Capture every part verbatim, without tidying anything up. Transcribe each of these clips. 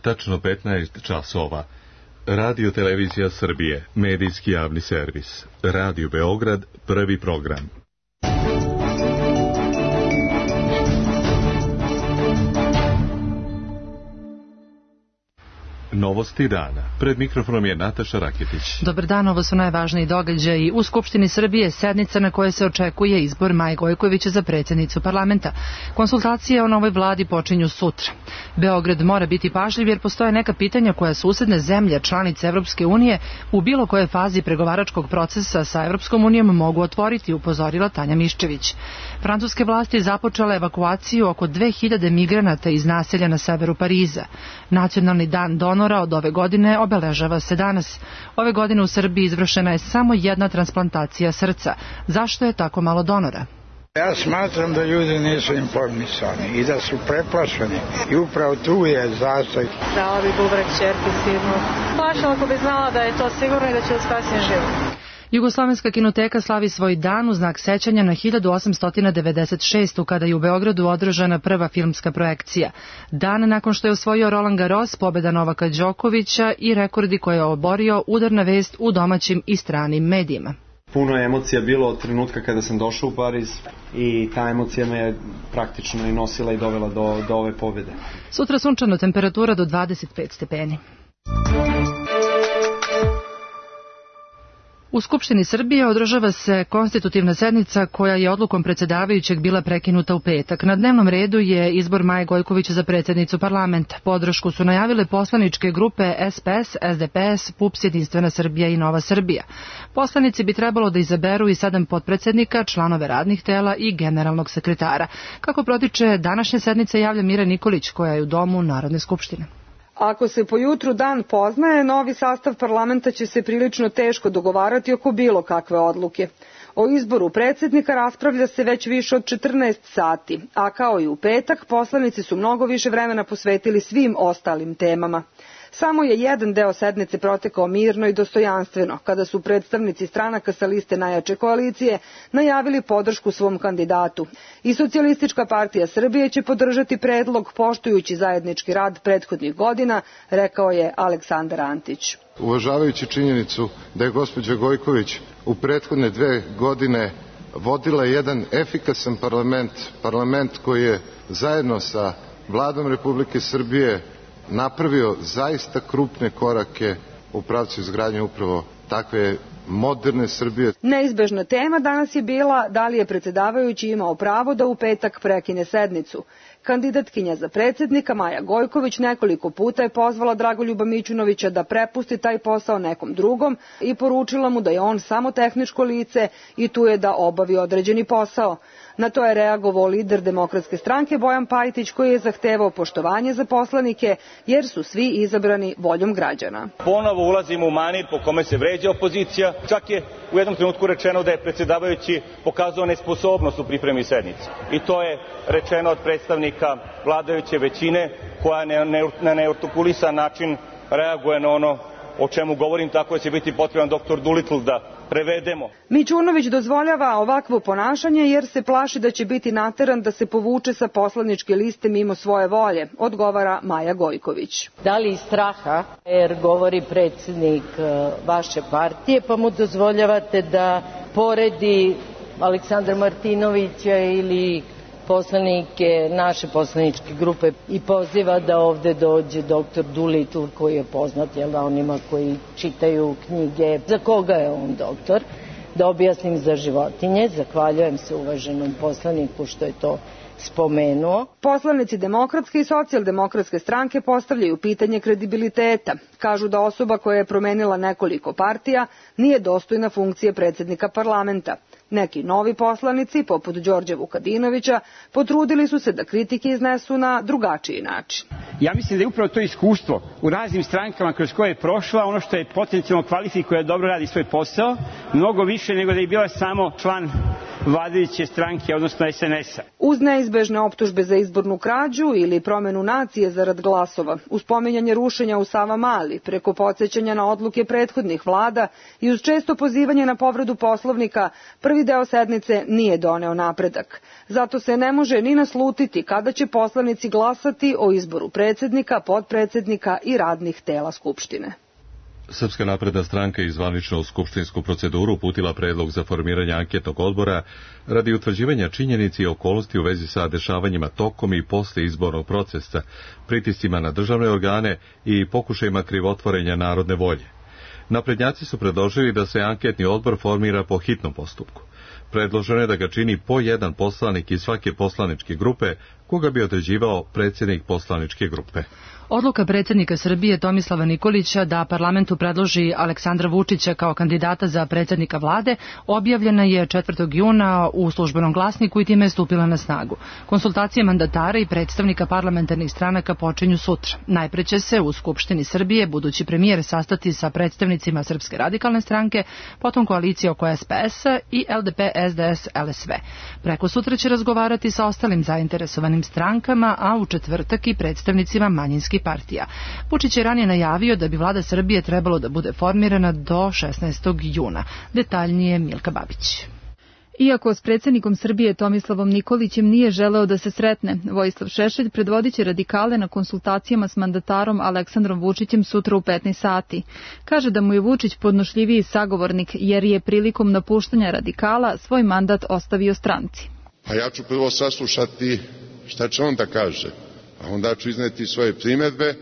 tačno petnaest časova. Radio Televizija Srbije, medijski javni servis. Radio Beograd, prvi program. Novosti dana. Pred mikrofonom je Nataša Raketić. Dobar dan, ovo su najvažniji događaji. U Skupštini Srbije sednica na kojoj se očekuje izbor Maje Gojković za predsjednicu parlamenta. Konsultacije o novoj vladi počinju sutra. Beograd mora biti pažljiv jer postoje neka pitanja koja susedne zemlje, članice Evropske unije, u bilo kojoj fazi pregovaračkog procesa sa Evropskom unijom mogu otvoriti, upozorila Tanja Miščević. Francuske vlasti započele evakuaciju oko dve hiljade migranata iz naselja na severu Pariza. Nacionalni dan donora od ove godine obeležava se danas. Ove godine u Srbiji izvršena je samo jedna transplantacija srca. Zašto je tako malo donora? Ja smatram da ljudi nisu informisani i da su preplašeni i upravo tu je zastoj. Dala bi bubreg ćerki sigurno. Plašila ako bi znala da je to sigurno i da će spasiti život. Jugoslovenska kinoteka slavi svoj dan u znak sećanja na hiljadu osamsto devedeset šeste. kada je u Beogradu održana prva filmska projekcija. Dan nakon što je osvojio Roland Garros, pobjeda Novaka Đokovića i rekordi koje je oborio, udarna vest u domaćim i stranim medijima. Puno je emocija bilo od trenutka kada sam došao u Pariz i ta emocija me je praktično i nosila i dovela do, do ove pobjede. Sutra sunčano, temperatura do dvadeset pet stepeni. U Skupštini Srbije održava se konstitutivna sednica koja je odlukom predsjedavajućeg bila prekinuta u petak. Na dnevnom redu je izbor Maje Gojković za predsjednicu parlamenta. Podršku su najavile poslaničke grupe S P S, S D P S, P U P S, Jedinstvena Srbija i Nova Srbija. Poslanici bi trebalo da izaberu i sedam potpredsjednika, članove radnih tela i generalnog sekretara. Kako protiče današnje sednice, javlja Mira Nikolić, koja je u domu Narodne skupštine. Ako se po jutru dan poznaje, novi sastav parlamenta će se prilično teško dogovarati oko bilo kakve odluke. O izboru predsjednika raspravlja se već više od četrnaest sati, a kao i u petak, poslanici su mnogo više vremena posvetili svim ostalim temama. Samo je jedan deo sednice protekao mirno i dostojanstveno, kada su predstavnici stranaka sa liste najjače koalicije najavili podršku svom kandidatu. I Socijalistička partija Srbije će podržati predlog poštujući zajednički rad prethodnih godina, rekao je Aleksandar Antić. Uvažavajući činjenicu da je gospođa Gojković u prethodne dve godine vodila jedan efikasan parlament, parlament koji je zajedno sa Vladom Republike Srbije napravio zaista krupne korake u pravcu izgradnje upravo takve moderne Srbije. Neizbežna tema danas je bila da li je predsjedavajući imao pravo da u petak prekine sednicu. Kandidatkinja za predsjednika Maja Gojković nekoliko puta je pozvala Dragoljuba Mićunovića da prepusti taj posao nekom drugom i poručila mu da je on samo tehničko lice i tu je da obavi određeni posao. Na to je reagovao lider Demokratske stranke Bojan Pajtić, koji je zahtevao poštovanje za poslanike jer su svi izabrani voljom građana. Ponovo ulazimo u manir po kome se vređa opozicija. Čak je u jednom trenutku rečeno da je predsjedavajući pokazao nesposobnost u pripremi sednice. I to je rečeno od predstavnika vladajuće većine koja na neartikulisan način reaguje na ono o čemu govorim, tako da će biti potreban doktor Doolittle da prevedemo. Mićunović dozvoljava ovakvo ponašanje jer se plaši da će biti nateran da se povuče sa poslaničke liste mimo svoje volje, odgovara Maja Gojković. Da li iz straha, jer govori predsjednik vaše partije, pa mu dozvoljavate da poredi Aleksandra Martinovića ili poslanike naše poslaničke grupe i poziva da ovde dođe doktor Doolittle, koji je poznat jel, onima koji čitaju knjige. Za koga je on doktor? Da objasnim, za životinje. Zahvaljujem se uvaženom poslaniku što je to spomenuo. Poslanici Demokratske i Socijaldemokratske stranke postavljaju pitanje kredibiliteta. Kažu da osoba koja je promenila nekoliko partija nije dostojna funkcije predsjednika parlamenta. Neki novi poslanici, poput Đorđa Vukadinovića, potrudili su se da kritike iznesu na drugačiji način. Ja mislim da je upravo to iskustvo u raznim strankama kroz koje je prošla ono što je potencijalno kvalifikuje da dobro radi svoj posao, mnogo više nego da je bila samo član vladajuće stranke, odnosno S N S-a. Uz neizbežne optužbe za izbornu krađu ili promenu nacije zarad glasova, uz pominjanje rušenja u Savamali, preko podsjećanja na odluke prethodnih vlada i uz često pozivanje na povredu Poslovnika, prvi deo sednice nije doneo napredak. Zato se ne može ni naslutiti kada će poslanici glasati o izboru predsjednika predsednika, potpredsednika i radnih tela Skupštine. Srpska napredna stranka je zvanično u skupštinsku proceduru uputila predlog za formiranje anketnog odbora radi utvrđivanja činjenici i okolnosti u vezi sa dešavanjima tokom i posle izbornog procesa, pritiscima na državne organe i pokušajima krivotvorenja narodne volje. Naprednjaci su predložili da se anketni odbor formira po hitnom postupku. Predloženo je da ga čini po jedan poslanik iz svake poslaničke grupe, koga bi određivao predsjednik poslaničke grupe. Odluka predsjednika Srbije Tomislava Nikolića da parlamentu predloži Aleksandra Vučića kao kandidata za predsjednika vlade objavljena je četvrtog juna u Službenom glasniku i time je stupila na snagu. Konsultacije mandatara i predstavnika parlamentarnih stranaka počinju sutra. Najpre će se u Skupštini Srbije budući premijer sastati sa predstavnicima Srpske radikalne stranke, potom koalicija oko S P S i L D P S D S L S V. Preko sutra će razgovarati sa ostalim zainteresovanim strankama, a u četvrtak i predstavnicima manjinskih partija. Vučić je ranije najavio da bi vlada Srbije trebalo da bude formirana do šesnaestog juna. Detaljnije Milka Babić. Iako s predsjednikom Srbije Tomislavom Nikolićem nije želeo da se sretne, Vojislav Šešelj predvodiće radikale na konsultacijama s mandatarom Aleksandrom Vučićem sutra u petnaest sati. Kaže da mu je Vučić podnošljiviji sagovornik jer je prilikom napuštanja radikala svoj mandat ostavio stranci. A ja ću prvo saslušati šta će on da kaže, a onda ću izneti svoje primjedbe,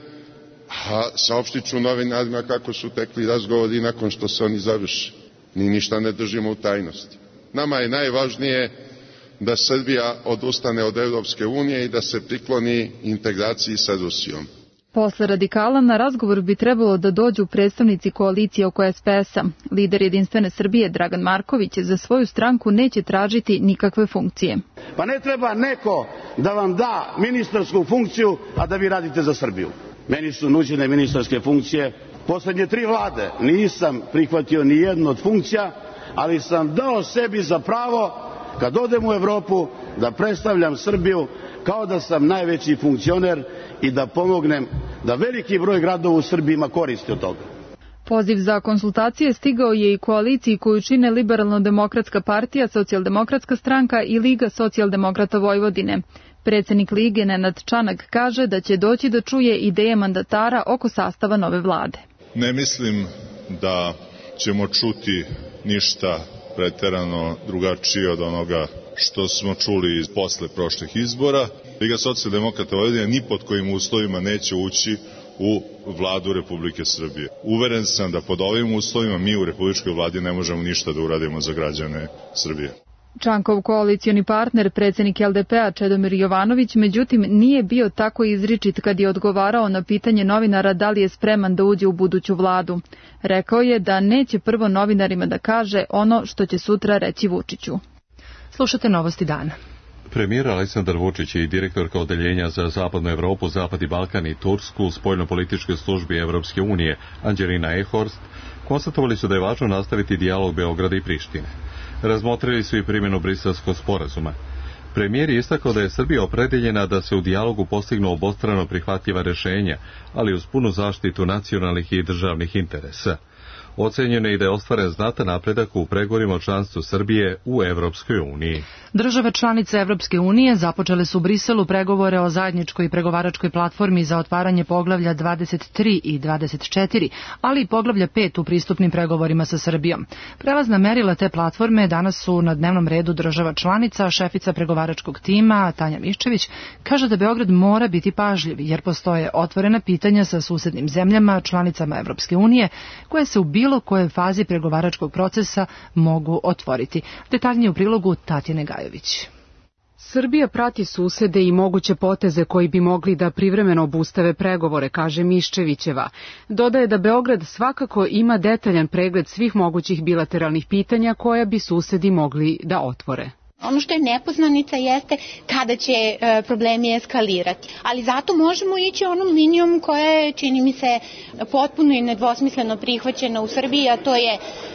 a saopštit ću novinarima kako su tekli razgovori nakon što se oni završi. Ni ništa ne držimo u tajnosti. Nama je najvažnije da Srbija odustane od Evropske unije i da se prikloni integraciji sa Rusijom. Posle radikala na razgovor bi trebalo da dođu predstavnici koalicije oko S P S-a. Lider Jedinstvene Srbije Dragan Marković za svoju stranku neće tražiti nikakve funkcije. Pa ne treba neko da vam da ministarsku funkciju, a da vi radite za Srbiju. Meni su nuđene ministarske funkcije. Poslednje tri vlade nisam prihvatio ni jednu od funkcija, ali sam dao sebi za pravo, kad odem u Evropu, da predstavljam Srbiju kao da sam najveći funkcioner i da pomognem da veliki broj gradova u Srbiji ima koristi od toga. Poziv za konsultacije stigao je i koaliciji koju čine Liberalno-demokratska partija, Socijaldemokratska stranka i Liga socijaldemokrata Vojvodine. Predsjednik Lige Nenad Čanak kaže da će doći da čuje ideje mandatara oko sastava nove vlade. Ne mislim da ćemo čuti ništa preterano drugačije od onoga što smo čuli posle prošlih izbora. Liga socijaldemokrata Vojvodine ni pod kojim uslovima neće ući u vladu Republike Srbije. Uveren sam da pod ovim uslovima mi u Republičkoj vladi ne možemo ništa da uradimo za građane Srbije. Čankov koalicioni partner, predsjednik L D P-a Čedomir Jovanović, međutim nije bio tako izričit kad je odgovarao na pitanje novinara da li je spreman da uđe u buduću vladu. Rekao je da neće prvo novinarima da kaže ono što će sutra reći Vučiću. Slušate Novosti dana. Premijer Aleksandar Vučić i direktorka odeljenja za Zapadnu Evropu, Zapadni Balkan i Tursku u spoljnopolitičkoj službi Evropske unije, Anđelina Ehorst, konstatovali su da je važno nastaviti dijalog Beograda i Prištine. Razmotrili su i primjenu Briselskog sporazuma. Premijer je istakao da je Srbija opredeljena da se u dijalogu postignu obostrano prihvatljiva rješenja, ali uz punu zaštitu nacionalnih i državnih interesa. Ocenjeno je i da je ostvaren znatan napredak u pregovorima o članstvu Srbije u Evropskoj uniji. Države članice Evropske unije započele su u Briselu pregovore o zajedničkoj pregovaračkoj platformi za otvaranje poglavlja dvadeset tri i dvadeset četiri, ali i poglavlja pet u pristupnim pregovorima sa Srbijom. Prelazna merila te platforme danas su na dnevnom redu država članica. Šefica pregovaračkog tima Tanja Miščević kaže da Beograd mora biti pažljiv jer postoje otvorena pitanja sa susednim zemljama, članicama Evropske unije, koje se u bilo kojoj fazi pregovaračkog procesa mogu otvoriti. Detaljnije u prilogu Tatjane Gajović. Srbija prati susede i moguće poteze koji bi mogli da privremeno obustave pregovore, kaže Miščevićeva. Dodaje da Beograd svakako ima detaljan pregled svih mogućih bilateralnih pitanja koja bi susedi mogli da otvore. Ono što je nepoznanica jeste kada će e, problemi eskalirati, ali zato možemo ići onom linijom koja je, čini mi se, potpuno i nedvosmisleno prihvaćena u Srbiji, a to je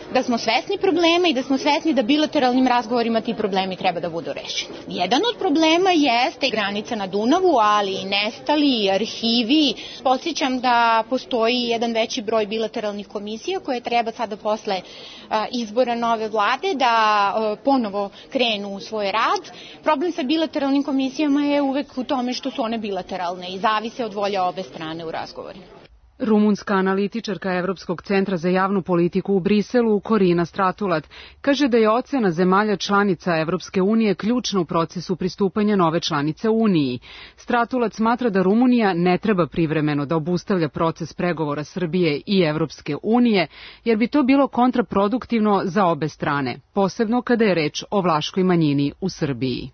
da smo svesni problema i da smo svesni da bilateralnim razgovorima ti problemi treba da budu rešeni. Jedan od problema jeste granica na Dunavu, ali i nestali, i arhivi. Podsjećam da postoji jedan veći broj bilateralnih komisija koje treba sada posle izbora nove vlade da ponovo krenu u svoj rad. Problem sa bilateralnim komisijama je uvek u tome što su one bilateralne i zavise od volje obe strane u razgovorima. Rumunska analitičarka Evropskog centra za javnu politiku u Briselu, Corina Stratulat, kaže da je ocena zemalja članica Evropske unije ključna u procesu pristupanja nove članice Uniji. Stratulat smatra da Rumunija ne treba privremeno da obustavlja proces pregovora Srbije i Evropske unije, jer bi to bilo kontraproduktivno za obe strane, posebno kada je reč o vlaškoj manjini u Srbiji.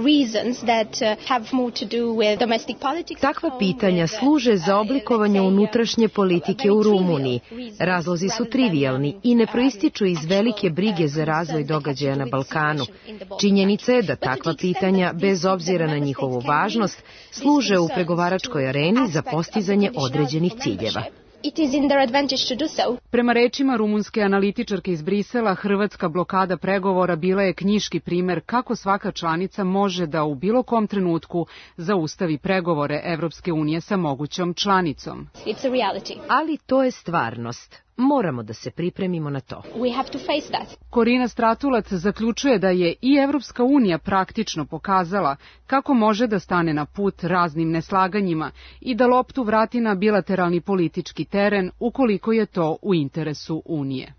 Takva pitanja služe za oblikovanje unutrašnje politike u Rumuniji. Razlozi su trivijalni i ne proističu iz velike brige za razvoj događaja na Balkanu. Činjenica je da takva pitanja, bez obzira na njihovu važnost, služe u pregovaračkoj areni za postizanje određenih ciljeva. It is in their advantage to do so. Prema rečima rumunske analitičarke iz Brisela, hrvatska blokada pregovora bila je knjiški primer kako svaka članica može da u bilo kom trenutku zaustavi pregovore Evropske unije sa mogućom članicom. It's a reality. Ali to je stvarnost. Moramo da se pripremimo na to. We have to face that. Corina Stratulat zaključuje da je i Evropska unija praktično pokazala kako može da stane na put raznim neslaganjima i da loptu vrati na bilateralni politički teren ukoliko je to u interesu Unije.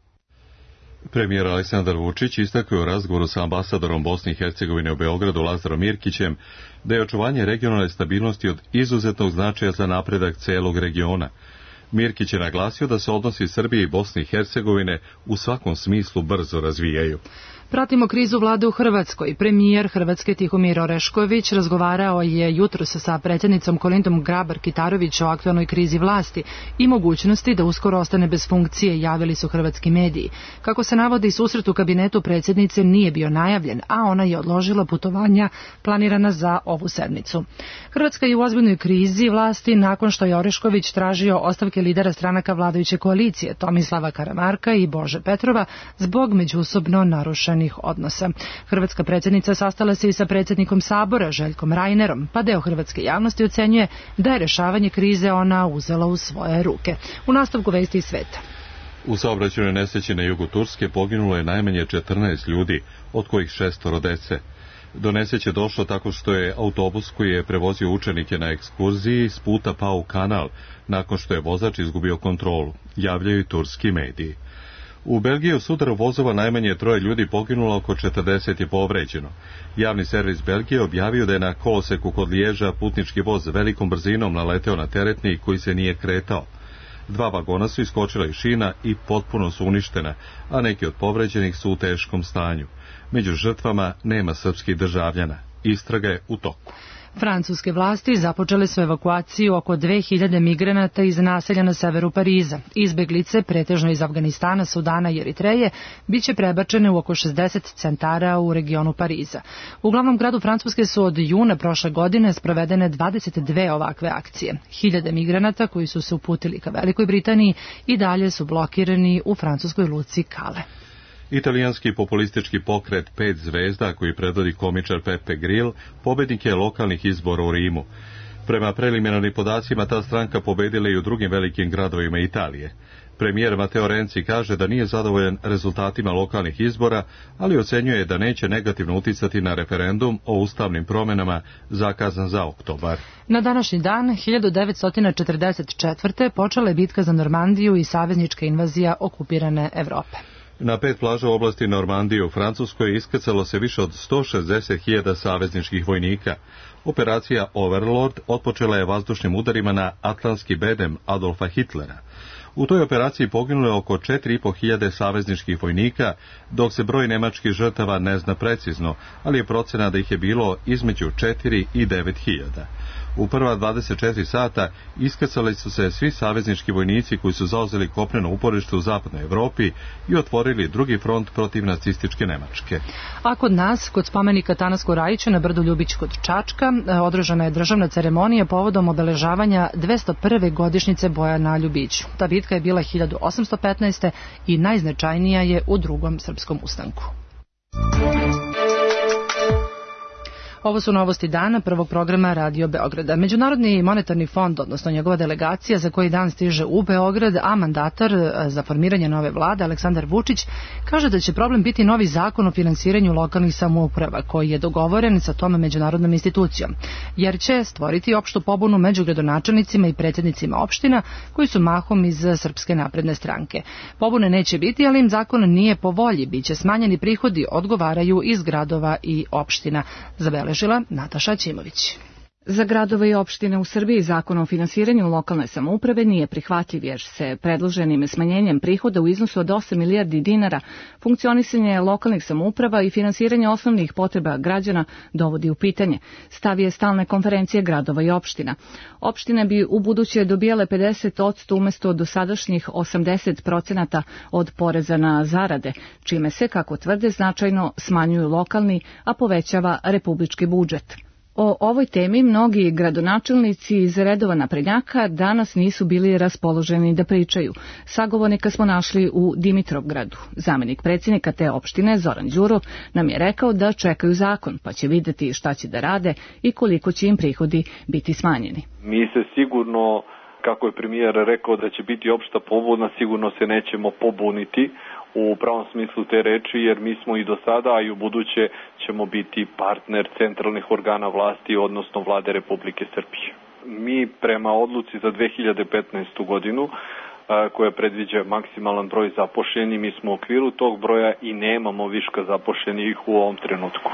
Premijer Aleksandar Vučić istakao u razgovoru sa ambasadorom Bosne i Hercegovine u Beogradu Lazarom Mirkićem da je očuvanje regionalne stabilnosti od izuzetnog značaja za napredak celog regiona. Mirkić je naglasio da se odnosi Srbije i Bosne i Hercegovine u svakom smislu brzo razvijaju. Pratimo krizu vlade u Hrvatskoj. Premijer Hrvatske Tihomir Orešković razgovarao je jutros sa predsjednicom Kolindom Grabar-Kitarović o aktualnoj krizi vlasti i mogućnosti da uskoro ostane bez funkcije, javili su hrvatski mediji. Kako se navodi, susret u kabinetu predsjednice nije bio najavljen, a ona je odložila putovanja planirana za ovu sedmicu. Hrvatska je u ozbiljnoj krizi vlasti nakon što je Orešković tražio ostavke lidera stranaka vladajuće koalicije Tomislava Karamarka i Bože Petrova zbog međusobno narušenih odnosa. Hrvatska predsjednica sastala se i sa predsjednikom Sabora Željkom Rajnerom, pa deo hrvatske javnosti ocenjuje da je rešavanje krize ona uzela u svoje ruke. U nastavku vesti iz sveta. U saobraćajnoj nesreći na jugu Turske poginulo je najmanje četrnaest ljudi, od kojih šestoro dece. Do nesreće došlo tako što je autobus koji je prevozio učenike na ekskurziji s puta pao u kanal, nakon što je vozač izgubio kontrolu, javljaju i turski mediji. U Belgiji u sudaru vozova najmanje troje ljudi poginulo, oko četrdeset je povređeno. Javni servis Belgije objavio da je na koloseku kod Liježa putnički voz velikom brzinom naleteo na teretni koji se nije kretao. Dva vagona su iskočila iz šina i potpuno su uništena, a neki od povređenih su u teškom stanju. Među žrtvama nema srpskih državljana. Istraga je u toku. Francuske vlasti započele su evakuaciju oko dve hiljade migranata iz naselja na severu Pariza. Izbeglice, pretežno iz Afganistana, Sudana i Eritreje, biće prebačene u oko šezdeset centara u regionu Pariza. U glavnom gradu Francuske su od juna prošle godine sprovedene dvadeset dve ovakve akcije. Hiljade migranata koji su se uputili ka Velikoj Britaniji i dalje su blokirani u francuskoj luci Kale. Italijanski populistički pokret Pet zvezda, koji predvodi komičar Pepe Grill, pobednik je lokalnih izbora u Rimu. Prema preliminarnim podacima, ta stranka pobedila i u drugim velikim gradovima Italije. Premijer Matteo Renzi kaže da nije zadovoljan rezultatima lokalnih izbora, ali ocenjuje da neće negativno uticati na referendum o ustavnim promenama zakazan za oktobar. Na današnji dan, hiljadu devetsto četrdeset četvrte. počela je bitka za Normandiju i saveznička invazija okupirane Evrope. Na pet plaža u oblasti Normandije u Francuskoj iskrcalo se više od sto šezdeset hiljada savezničkih vojnika. Operacija Overlord otpočela je vazdušnim udarima na atlantski bedem Adolfa Hitlera. U toj operaciji poginulo je oko četiri i po hiljade savezničkih vojnika, dok se broj nemačkih žrtava ne zna precizno, ali je procena da ih je bilo između četiri i devet hiljada. U prva dvadeset četiri sata iskacali su se svi saveznički vojnici koji su zauzeli kopneno uporište u zapadnoj Evropi i otvorili drugi front protiv nacističke Nemačke. A kod nas, kod spomenika Tanasku Rajiću na brdu Ljubić kod Čačka, održana je državna ceremonija povodom obeležavanja dvesta prve godišnjice boja na Ljubiću. Ta bitka je bila hiljadu osamsto petnaeste. i najznačajnija je u drugom srpskom ustanku. Ovo su novosti dana prvog programa Radio Beograda. Međunarodni monetarni fond, odnosno njegova delegacija za koji dan stiže u Beograd, a mandatar za formiranje nove vlade, Aleksandar Vučić, kaže da će problem biti novi zakon o finansiranju lokalnih samouprava, koji je dogovoren sa tom međunarodnom institucijom, jer će stvoriti opštu pobunu među gradonačelnicima i predsjednicima opština, koji su mahom iz Srpske napredne stranke. Pobune neće biti, ali im zakon nije po volji, biće smanjeni prihodi, odgovaraju iz gradova i opština. Zabeležila Nataša Ćimović. Za gradove i opštine u Srbiji zakon o finansiranju lokalne samouprave nije prihvatljiv, jer se predloženim smanjenjem prihoda u iznosu od osam milijardi dinara funkcionisanje lokalnih samouprava i finansiranje osnovnih potreba građana dovodi u pitanje. Stav je stalne konferencije gradova i opština. Opštine bi u buduće dobijale pedeset posto umesto dosadašnjih osamdeset procenata od poreza na zarade, čime se, kako tvrde, značajno smanjuju lokalni, a povećava republički budžet. O ovoj temi mnogi gradonačelnici iz redova naprednjaka danas nisu bili raspoloženi da pričaju. Sagovornika smo našli u Dimitrovgradu. Zamenik predsjednika te opštine, Zoran Đuro, nam je rekao da čekaju zakon, pa će vidjeti šta će da rade i koliko će im prihodi biti smanjeni. Mi se sigurno, kako je premijer rekao da će biti opšta pobuna, sigurno se nećemo pobuniti u pravom smislu te reči, jer mi smo i do sada, a i u buduće ćemo biti partner centralnih organa vlasti, odnosno vlade Republike Srbije. Mi prema odluci za dve hiljade petnaestu godinu, koja predviđa maksimalan broj zapošljenih, mi smo u okviru tog broja i nemamo viška zapošljenih u ovom trenutku.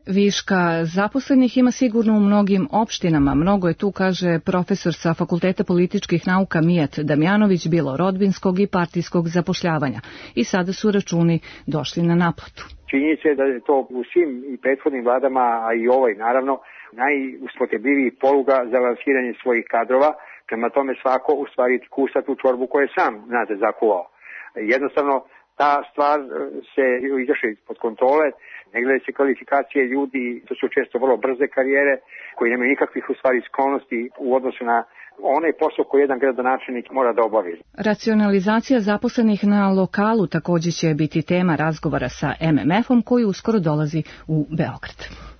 Viška zaposlenih ima sigurno u mnogim opštinama. Mnogo je tu, kaže profesor sa Fakulteta političkih nauka Mijat Damjanović, bilo rodbinskog i partijskog zapošljavanja. I sada su računi došli na naplatu. Činjenica je da je to u svim i prethodnim vladama, a i ovoj naravno, najuspotrebljiviji poluga za lansiranje svojih kadrova. Prema tome svako u stvari kusa tu čorbu koju je sam, znate, zakuvao. Jednostavno, ta stvar se izašla ispod kontrole. Ne gledaju se kvalifikacije ljudi, to su često vrlo brze karijere, koji nemaju nikakvih u stvari sklonosti u odnosu na onaj posao koji jedan gradonačelnik mora da obavi. Racionalizacija zaposlenih na lokalu također će biti tema razgovora sa em em efom koji uskoro dolazi u Beograd.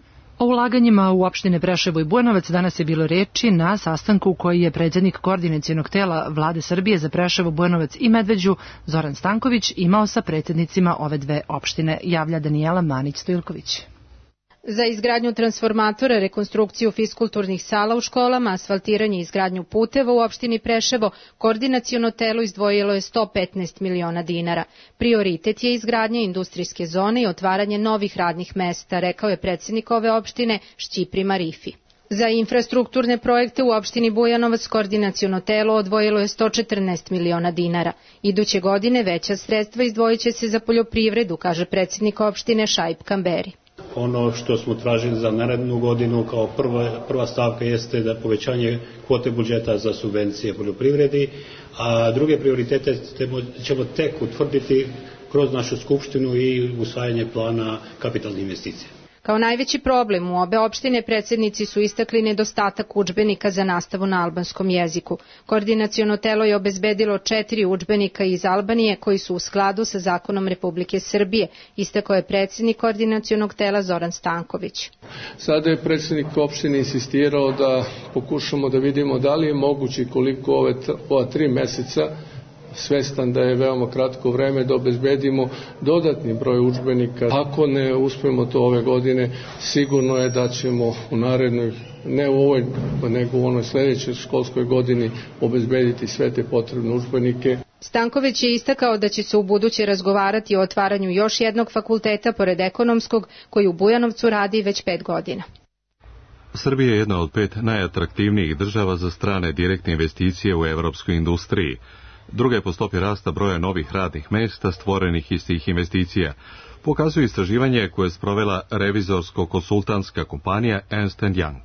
O ulaganjima u opštine Preševo i Bujanovac danas je bilo reči na sastanku koji je predsjednik koordinacionog tela Vlade Srbije za Preševo, Bujanovac i Medveđu, Zoran Stanković, imao sa predsjednicima ove dve opštine, javlja Danijela Manić-Stojilković. Za izgradnju transformatora, rekonstrukciju fiskulturnih sala u školama, asfaltiranje i izgradnju puteva u opštini Preševo, koordinaciono telo izdvojilo je sto petnaest miliona dinara. Prioritet je izgradnja industrijske zone i otvaranje novih radnih mesta, rekao je predsjednik ove opštine Šćipri Marifi. Za infrastrukturne projekte u opštini Bujanovac koordinaciono telo odvojilo je sto četrnaest miliona dinara. Iduće godine veća sredstva izdvojit će se za poljoprivredu, kaže predsjednik opštine Šaip Kamberi. Ono što smo tražili za narednu godinu kao prva, prva stavka jeste da povećanje kvote budžeta za subvencije poljoprivredi, a druge prioritete ćemo tek utvrditi kroz našu skupštinu i usvajanje plana kapitalnih investicija. Kao najveći problem u obe opštine predsjednici su istakli nedostatak udžbenika za nastavu na albanskom jeziku. Koordinaciono telo je obezbedilo četiri udžbenika iz Albanije koji su u skladu sa zakonom Republike Srbije, istakao je predsjednik koordinacionog tela Zoran Stanković. Sada je predsjednik opštine insistirao da pokušamo da vidimo da li je moguće koliko ove, ova tri meseca, svestan da je veoma kratko vreme, da obezbedimo dodatni broj udžbenika. Ako ne uspemo to ove godine, sigurno je da ćemo u narednoj, ne u ovoj, nego u onoj sljedećoj školskoj godini obezbediti sve te potrebne udžbenike. Stanković je istakao da će se u buduće razgovarati o otvaranju još jednog fakulteta pored ekonomskog, koji u Bujanovcu radi već pet godina. Srbija je jedna od pet najatraktivnijih država za strane direktne investicije u evropskoj industriji. Druga je po stopi rasta broja novih radnih mesta stvorenih iz tih investicija, pokazuje istraživanje koje je sprovela revizorsko-konsultantska kompanija Ernst and Young.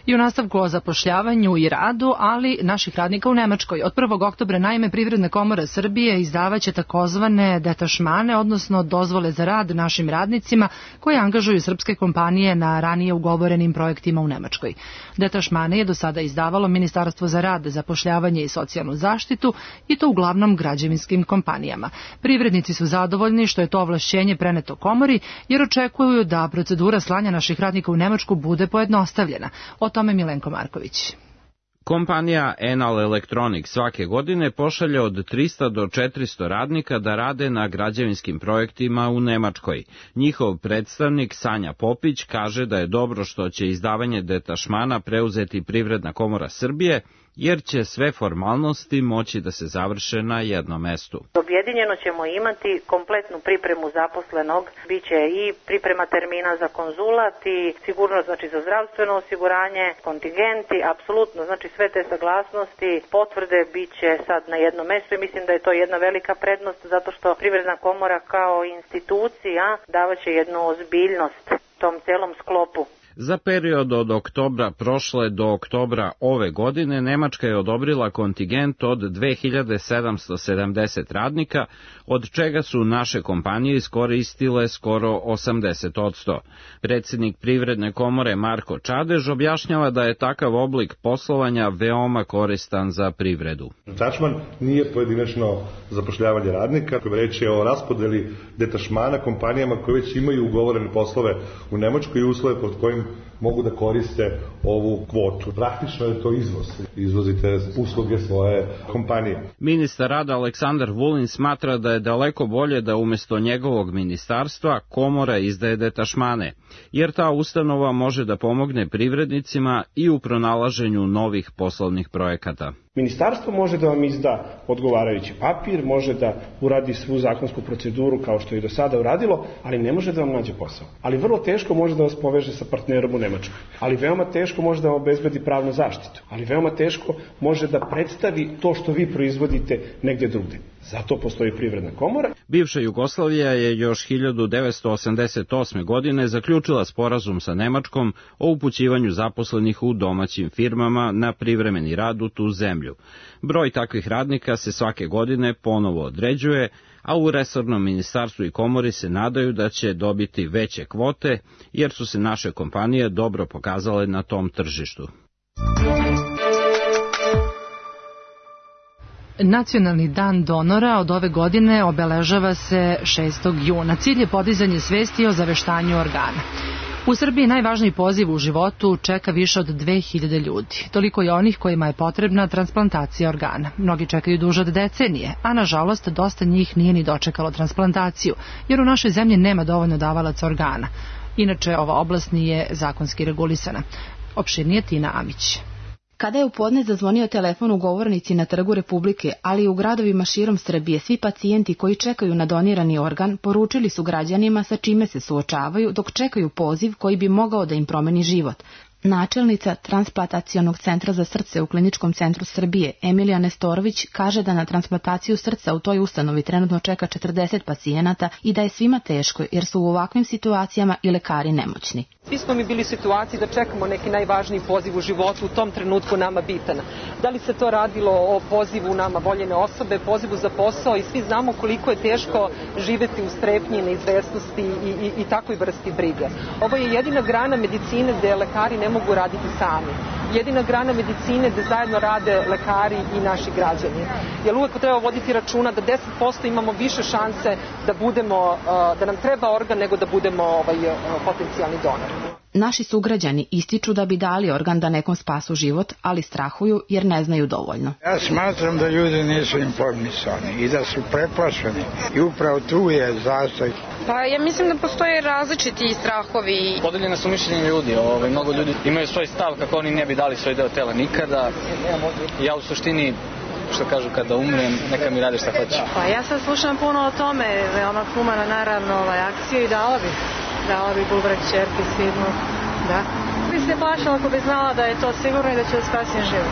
I u nastavku o zapošljavanju i radu, ali naših radnika u Nemačkoj. Od prvog oktobra naime Privredna komora Srbije izdavaće takozvane detašmane, odnosno dozvole za rad našim radnicima koji angažuju srpske kompanije na ranije ugovorenim projektima u Nemačkoj. Detašmane je do sada izdavalo Ministarstvo za rad, zapošljavanje i socijalnu zaštitu i to uglavnom građevinskim kompanijama. Privrednici su zadovoljni što je to ovlašćenje preneto komori jer očekuju da procedura slanja naših radnika u Nemačku bude pojednostavljena. O tome Milenko Marković. Kompanija Enal Electronics svake godine pošalje od trista do četiristo radnika da rade na građevinskim projektima u Nemačkoj. Njihov predstavnik Sanja Popić kaže da je dobro što će izdavanje detašmana preuzeti Privredna komora Srbije, jer će sve formalnosti moći da se završe na jednom mestu. Objedinjeno ćemo imati kompletnu pripremu zaposlenog, biće i priprema termina za konzulat i sigurnost, znači za zdravstveno osiguranje, kontingenti, apsolutno, znači sve te saglasnosti, potvrde biće sad na jednom mestu i mislim da je to jedna velika prednost zato što Privredna komora kao institucija davaće jednu ozbiljnost tom celom sklopu. Za period od oktobra prošle do oktobra ove godine Nemačka je odobrila kontingent od dve hiljade sedamsto sedamdeset radnika, od čega su naše kompanije iskoristile skoro osamdeset posto. Predsjednik Privredne komore Marko Čadež objašnjava da je takav oblik poslovanja veoma koristan za privredu. Detašman nije pojedinačno zapošljavanje radnika, reč je o raspodeli detašmana kompanijama koje već imaju ugovorene poslove u Nemačkoj i uslove pod kojim mogu da koriste ovu kvotu. Praktično je to izvoz. Izvozite usluge svoje kompanije. Ministar rada Aleksandar Vulin smatra da je daleko bolje da umjesto njegovog ministarstva komora izdaje detašmane, jer ta ustanova može da pomogne privrednicima i u pronalaženju novih poslovnih projekata. Ministarstvo može da vam izda odgovarajući papir, može da uradi svu zakonsku proceduru kao što je i do sada uradilo, ali ne može da vam nađe posao. Ali vrlo teško može da vas poveže sa partnerom u Nemačkoj. Ali veoma teško može da vam obezbedi pravnu zaštitu. Ali veoma teško može da predstavi to što vi proizvodite negdje drugde. Zato postoji Privredna komora. Bivša Jugoslavija je još hiljadu devetsto osamdeset osme. godine zaključila sporazum sa Nemačkom o upućivanju zaposlenih u domaćim firmama na privremeni rad u tu zemlju. Broj takvih radnika se svake godine ponovo određuje, a u resornom ministarstvu i komori se nadaju da će dobiti veće kvote, jer su se naše kompanije dobro pokazale na tom tržištu. Nacionalni dan donora od ove godine obeležava se šestog juna. Cilj je podizanje svesti o zaveštanju organa. U Srbiji najvažniji poziv u životu čeka više od dve hiljade ljudi. Toliko je onih kojima je potrebna transplantacija organa. Mnogi čekaju duže od decenije, a nažalost dosta njih nije ni dočekalo transplantaciju, jer u našoj zemlji nema dovoljno davalaca organa. Inače, ova oblast nije zakonski regulisana. Opširnije Tina Amić. Kada je u podne zazvonio telefon u govornici na Trgu Republike, ali i u gradovima širom Srbije, svi pacijenti koji čekaju na donirani organ poručili su građanima sa čime se suočavaju dok čekaju poziv koji bi mogao da im promeni život. Načelnica Transplantacionog centra za srce u Kliničkom centru Srbije, Emilija Nestorović, kaže da na transplantaciju srca u toj ustanovi trenutno čeka četrdeset pacijenata i da je svima teško jer su u ovakvim situacijama i lekari nemoćni. Svi smo mi bili u situaciji da čekamo neki najvažniji poziv u životu, u tom trenutku nama bitan. Da li se to radilo o pozivu nama voljene osobe, pozivu za posao i svi znamo koliko je teško živeti u strepnji, neizvesnosti i, i, i takvoj vrsti brige. Ovo je jedina grana medicine gde lekari ne mogu raditi sami. Jedina grana medicine gde zajedno rade lekari i naši građani. Jer uvek treba voditi računa da deset posto imamo više šanse da budemo, da nam treba organ nego da budemo ovaj, potencijalni donor. Naši sugrađani ističu da bi dali organ da nekom spasu život, ali strahuju jer ne znaju dovoljno. Ja smatram da ljudi nisu informisani i da su preplašeni i upravo tu je zastoj. Pa ja mislim da postoje različiti strahovi. Podeljene su mišljenje ljudi, ovaj, mnogo ljudi imaju svoj stav kako oni ne bi dali svoj deo tela nikada. Ja u suštini, što kažu, kada umrem, neka mi rade šta hoće. Pa ja sad slušam puno o tome, veoma humana naravno ovaj, akcija i dala bi. Dala bi bubrek, čerke, sinu, da. Bi se plašala ako bi znala da je to sigurno i da će da spasim život.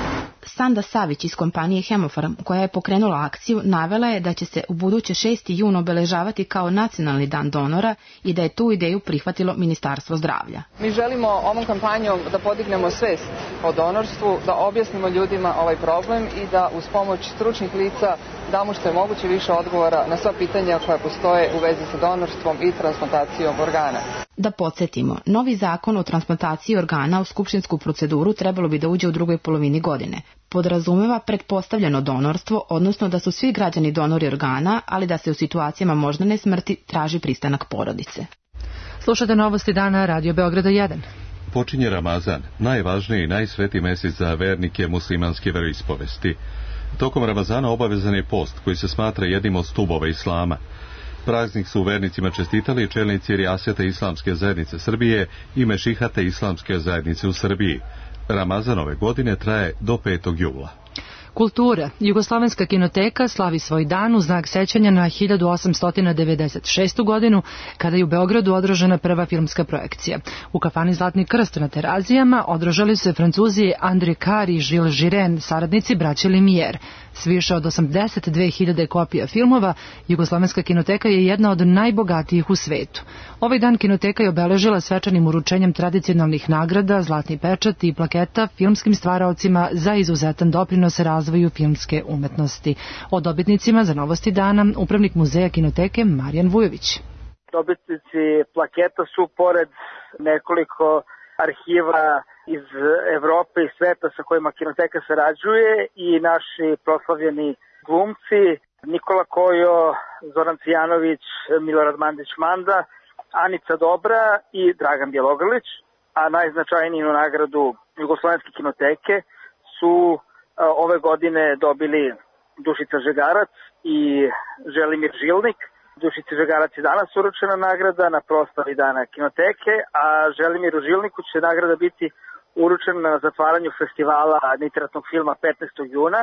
Sanda Savić iz kompanije Hemofarm, koja je pokrenula akciju, navela je da će se u buduće šesti jun obeležavati kao nacionalni dan donora i da je tu ideju prihvatilo Ministarstvo zdravlja. Mi želimo ovom kampanjom da podignemo svest o donorstvu, da objasnimo ljudima ovaj problem i da uz pomoć stručnih lica damo što je moguće više odgovora na sva pitanja koja postoje u vezi sa donorstvom i transplantacijom organa. Da podsjetimo, novi zakon o transplantaciji organa u skupštinsku proceduru trebalo bi da uđe u drugoj polovini godine. Podrazumeva pretpostavljeno donorstvo, odnosno da su svi građani donori organa, ali da se u situacijama moždane smrti traži pristanak porodice. Slušate novosti dana Radio Beograda jedan. Počinje Ramazan, najvažniji i najsvetiji mesec za vernike muslimanske veroispovesti. Tokom Ramazana obavezan je post koji se smatra jednim od stubova islama. Praznik su vernicima čestitali čelnici Rijaseta Islamske zajednice Srbije i Mešihate Islamske zajednice u Srbiji. Ramazan ove godine traje do petog jula. Kultura. Jugoslovenska kinoteka slavi svoj dan u znak sećanja na hiljadu osamsto devedeset šestu godinu, kada je u Beogradu održana prva filmska projekcija. U kafani Zlatni krst na Terazijama održali se Francuzi André Carr i Gilles Girén, saradnici braće Lumière. S više od osamdeset dve hiljade kopija filmova, Jugoslovenska kinoteka je jedna od najbogatijih u svetu. Ovaj dan kinoteka je obeležila svečanim uručenjem tradicionalnih nagrada, zlatni pečat i plaketa filmskim stvaraocima za izuzetan doprinos razvoju filmske umetnosti. O dobitnicima za novosti dana upravnik muzeja kinoteke Marijan Vujović. Dobitnici plaketa su pored nekoliko arhiva iz Evrope i sveta sa kojima kinoteka sarađuje i naši proslavljeni glumci Nikola Kojo, Zoran Cijanović, Milorad Mandić-Manda, Anica Dobra i Dragan Bjelogrlić, a najznačajniju nagradu Jugoslovenske kinoteke su ove godine dobili Dušica Žegarac i Želimir Žilnik. Dušici Žegarac je danas uručena nagrada na proslavi dana kinoteke, a Želimiru Žilniku će nagrada biti uručena na zatvaranju festivala nitratnog filma petnaestog juna.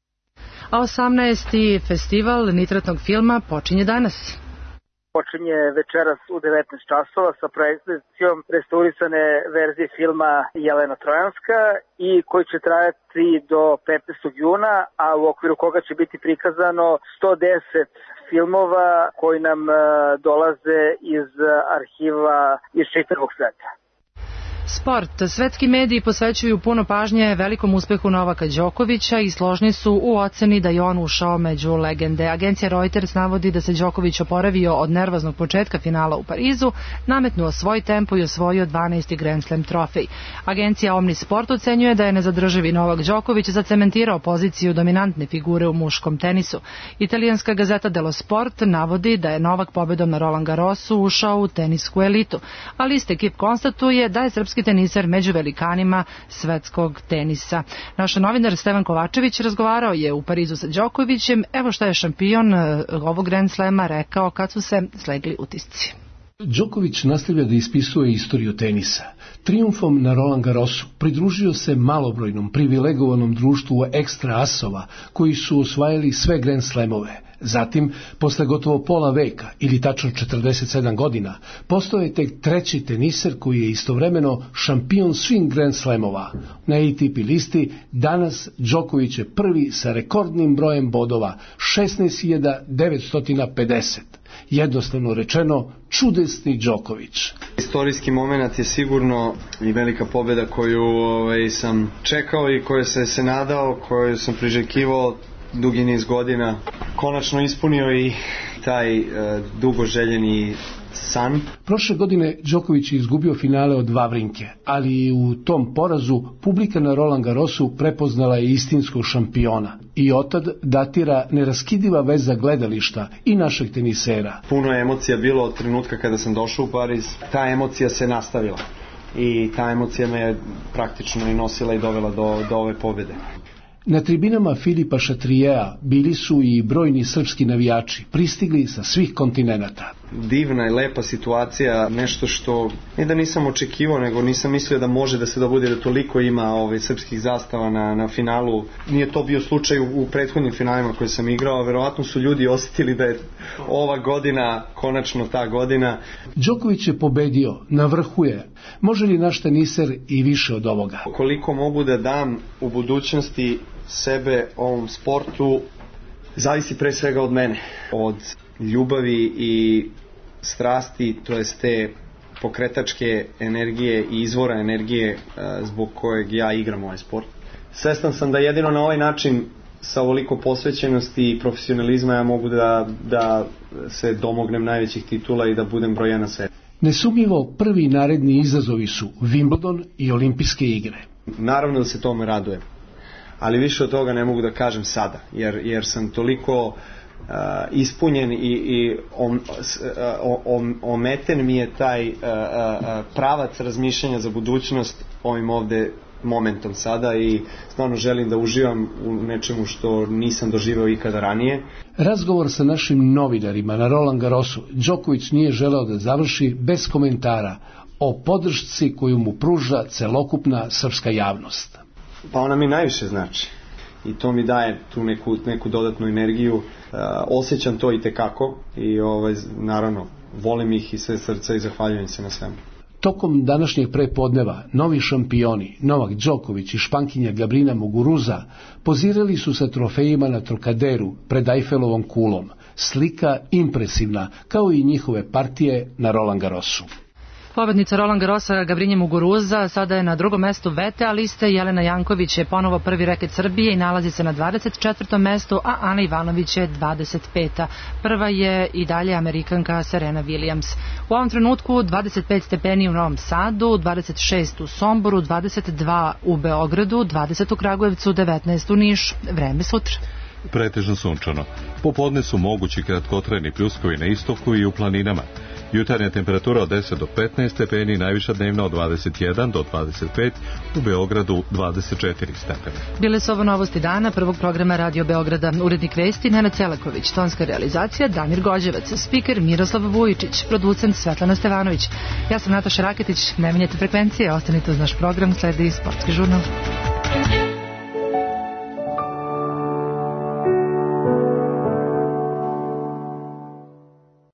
A osamnaesti festival nitratnog filma počinje danas. Počinje večeras u devetnaest časova sa projekcijom restaurisane verzije filma Jelena Trojanska i koji će trajati do petnaestog juna, a u okviru koga će biti prikazano sto deset filmova koji nam dolaze iz arhiva iz čitavog sveta. Sport. Svetski mediji posvećuju puno pažnje velikom uspehu Novaka Đokovića i složni su u oceni da je on ušao među legende. Agencija Reuters navodi da se Đoković oporavio od nervoznog početka finala u Parizu, nametnuo svoj tempo i osvojio dvanaesti Grand Slam trofej. Agencija Omnisport ocenjuje da je nezadrživi Novak Đoković zacementirao poziciju dominantne figure u muškom tenisu. Italijanska gazeta Dello Sport navodi da je Novak pobedom na Roland Garrosu ušao u tenisku elitu, ali iste ekip konstatuje da je srpski teniser među velikanima svetskog tenisa. Naš novinar Stevan Kovačević razgovarao je u Parizu sa Đokovićem. Evo šta je šampion ovog Grand Slema rekao kad su se slegli utisci. Đoković nastavlja da ispisuje istoriju tenisa. Trijumfom na Roland Garrosu pridružio se malobrojnom privilegovanom društvu ekstra asova koji su osvajali sve Grand Slamove. Zatim, posle gotovo pola veka, ili tačno četrdeset sedam godina, postao je tek treći teniser koji je istovremeno šampion svih Grand Slamova. Na A T P listi danas Đoković je prvi sa rekordnim brojem bodova šesnaest hiljada devetsto pedeset. Jednostavno rečeno, čudesni Đoković. Istorijski moment je sigurno i velika pobjeda koju ovaj, sam čekao i koju sam se nadao, koju sam priželjkivao dugi niz godina. Konačno ispunio i taj e, dugo željeni san. Prošle godine Đoković je izgubio finale od Vavrinke, ali u tom porazu publika na Roland Garrosu prepoznala je istinskog šampiona. I otad datira neraskidiva veza gledališta i našeg tenisera. Puno je emocija bilo od trenutka kada sam došao u Pariz. Ta emocija se nastavila i ta emocija me je praktično i nosila i dovela do, do ove pobjede. Na tribinama Filipa Šatrijeja bili su i brojni srpski navijači, pristigli sa svih kontinenata. divna i lepa situacija, nešto što ne da nisam očekivao, nego nisam mislio da može da se dogodi da toliko ima ovaj, srpskih zastava na, na finalu. Nije to bio slučaj u, u prethodnim finalima koje sam igrao, verovatno su ljudi osjetili da je ova godina konačno ta godina. Đoković je pobedio, na vrhu je. Može li naš teniser i više od ovoga? Koliko mogu da dam u budućnosti sebe ovom sportu, zavisi pre svega od mene, od ljubavi i strasti, to jest te pokretačke energije i izvora energije zbog kojeg ja igram ovaj sport. Svestan sam da jedino na ovaj način sa ovoliko posvećenosti i profesionalizma ja mogu da, da se domognem najvećih titula i da budem broj jedan na svetu. Nesumnjivo prvi naredni izazovi su Wimbledon i olimpijske igre. Naravno da se tome radujem, ali više od toga ne mogu da kažem sada, jer, jer sam toliko Uh, ispunjen i, i om, om, ometen mi je taj uh, uh, pravac razmišljanja za budućnost ovim ovde momentom sada i stvarno želim da uživam u nečemu što nisam doživeo ikada ranije. Razgovor sa našim novinarima na Roland Garrosu Đoković nije želeo da završi bez komentara o podršci koju mu pruža celokupna srpska javnost. Pa ona mi najviše znači. I to mi daje tu neku, neku dodatnu energiju. Uh, osjećam to i tekako i ovaj, naravno volim ih i sve srca i zahvaljujem se na svemu. Tokom današnjeg prepodneva novi šampioni Novak Đoković i Špankinja Gabrina Muguruza pozirali su sa trofejima na Trokaderu pred Eiffelovom kulom. Slika impresivna, kao i njihove partije na Roland Garrosu. Pobednica Roland Garrosa Gabrinje Muguruza sada je na drugom mestu V T A liste. Jelena Janković je ponovo prvi reket Srbije i nalazi se na dvadeset četvrtom mestu, a Ana Ivanović je dvadeset peta Prva je i dalje Amerikanka Serena Williams. U ovom trenutku dvadeset pet stepeni u Novom Sadu, dvadeset šest u Somboru, dvadeset dva u Beogradu, dvadeset u Kragujevcu, devetnaest u Nišu. Vreme sutra. Pretežno sunčano. Popodne su mogući kratkotrajni pljuskovi na istoku i u planinama. Jutarnja temperatura od deset do petnaest stepeni, najviša dnevna od dvadeset jedan do dvadeset pet, u Beogradu dvadeset četiri stepena. Bile su ovo novosti dana prvog programa Radio Beograda. Urednik vesti Nenad Celaković, tonska realizacija Damir Gođevac, spiker Miroslav Vujičić, producent Svetlana Stevanović. Ja sam Nataša Raketić, ne menjajte frekvencije, ostanite uz naš program, sledi Sportski žurnal.